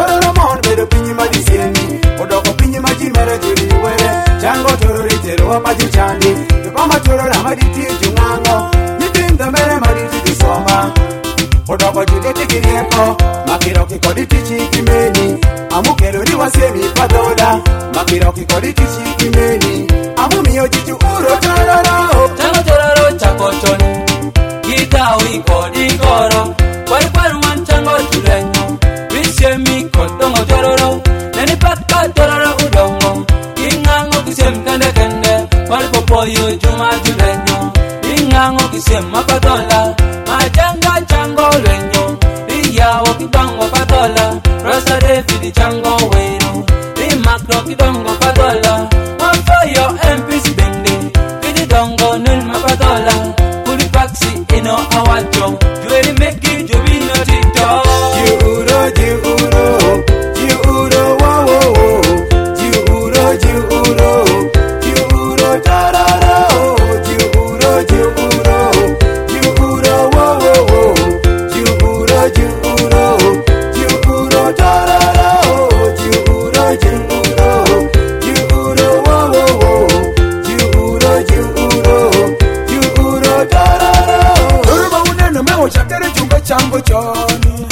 Tororo mon bedo pinyi madisieni odoko pinyi majimere jiri were chango torori tero wapati chandi Yupama torora maditi jungango Nitinda mere maditi disoma Odoko judeti kirieko Makiroki koditi chikimeni Amukero riwasemi padola Makiroki koditi chikimeni Amumio jitu uro tororo Chango tororo chako choni Gita wiko digoro Kwari wan chango chulenyo Vishemi kodongo tororo Nani paka tororo udongo Ingango kisem kende kende Kwari popoyo juma chulenyo Ingango kisem mapadola Majanga chango lenyo Iyawo kidongo padola Rasa defidi chango weno Imakro kidongo padola Mafayo MPC bende Kidi dongo nul mapadola Kuli paksi ino awacho Jueli meki jobi no tito Jiuro, jiuro, jiuro, wow, wow, wow. Jiuro, jiuro, jiuro, tarara, oh. Jiuro, jiuro, jiuro, wow, wow, wow. Jiuro, jiuro, jiuro, tarara, oh. Jiuro, jiuro, jiuro, wow, wow, wow. Jiuro, jiuro, jiuro, tarara, oh. Turuma uneno mewo chakere chumbe changu choni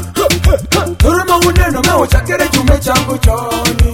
Turuma uneno mewo chakere chumbe changu choni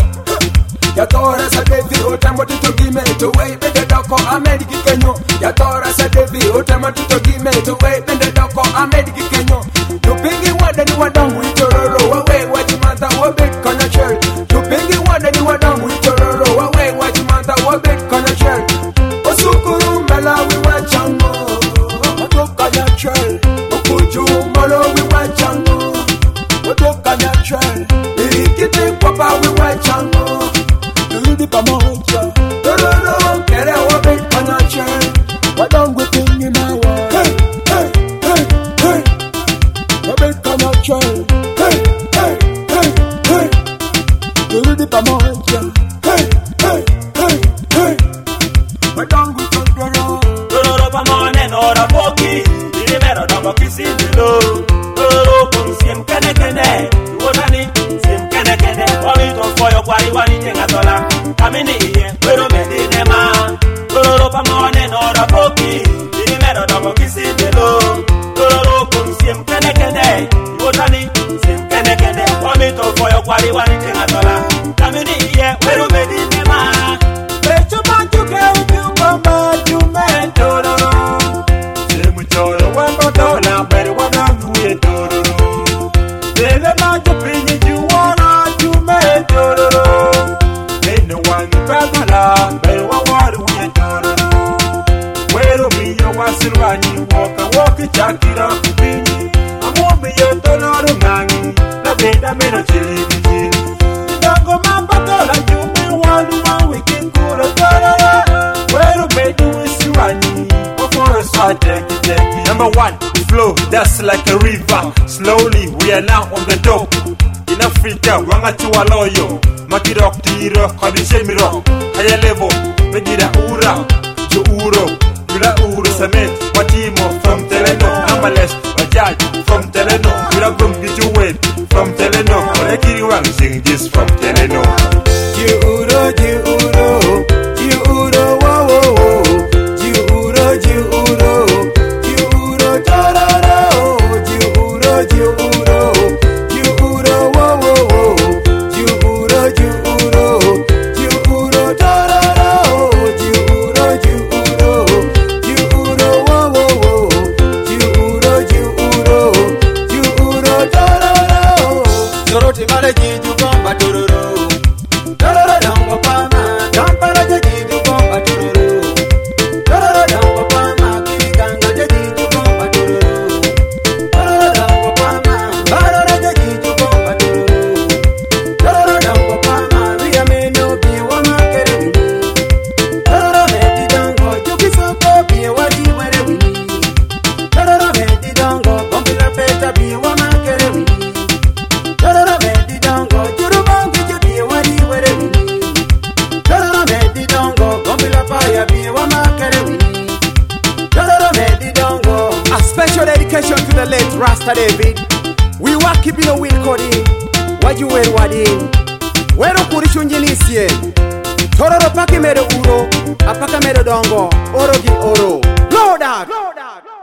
Yatora sa devi otamo tito gime to way bende doko amedi kikenyo Yatora sa devi otamo tito gime to way bende doko amedi kikenyo Tupingi wada ni wadamu itororo wawe wajimanta wabit kona shell Tupingi wada ni wadamu itororo wawe wajimanta wabit kona shell Osukuru mbalawi wachango Otoka ya shell Okuju mbalawi wachango Otoka ya shell Irikite kwapa we wachango Turudi pamoja Tororo kere wabit kona shell Wadangu tingi mawa Hey, hey, hey, hey Wabit kona shell Hey, hey, hey, hey Turudi pamoja Hey, hey, hey, hey Wadangu tororo Tororo pamone nora poki Irimero dongo kisindilo Tororo kumsiem kene kene Uonani siem kene kene Wamito foyo kwari wani jenga dola Kamini iye wero medine ma Tororo pamone nora poki Irimero dongo kisindilo Tororo kumsiem kene kene Uonani siem kene kene Wamito foyo kwari wani jenga dola Kamini iye wero medine ma Pecho manjuke ubiungo majume tororo Semutoro wambo dola Beri wanamuye tororo Lele majupinyi juwana jume tororo Eno wangi pagola Beri wawaruye tororo Wero miyo wasirwanyi Woka chakira kubinyi Amomiyo tororo ngangi Na beda meno chilibiji Ndango mamba dola jume walu wiki kura tororo Wero medu wisiwanyi Number one, flow, that's like a river. Slowly, we are now on the top. In Africa, wanga chuwa loyo. Makirok tiro, kodi shemiro. Higher level, megira ura. Jo uro, yura uro cement. Watimo from Teleno. Numberless, Bajaj from Teleno. Yura gumbi juwet from Teleno. Olekiri wang sing this from Teleno. Jiuro, jiuro, jiuro, wow, wow, wow. Jiuro, jiuro, jiuro, tarara, oh. Jiuro, jiuro, jiuro, wow, wow, wow. Jiuro, jiuro, jiuro, tarara, oh. Jiuro, jiuro, jiuro, wow, wow, wow. Jiuro, jiuro, jiuro, tarara, oh. Soroti male jiju komba tururu. Tarara dango pama, tampara jiju komba tururu. Tarara dango pama, kiriganga jiju komba tururu. Tarara dango pama, barara jiju komba tururu. Tarara dango pama, riyameno biwa makere wini. Tarara meti dango, jukisoko biwa diwere wini. Tarara meti dango, gombila peta biwa makere wini. Tarara meti dango, jurubangi biwa diwere wini. Tarara meti dango, gombila paya biwa makere wini. Tarara meti dango. A special dedication to the late Rasta David. We were keeping a will coding. wajuwer wadin wero kuri chunji nisie tororo paki medo uro apaka medo dongo oro gi oro load out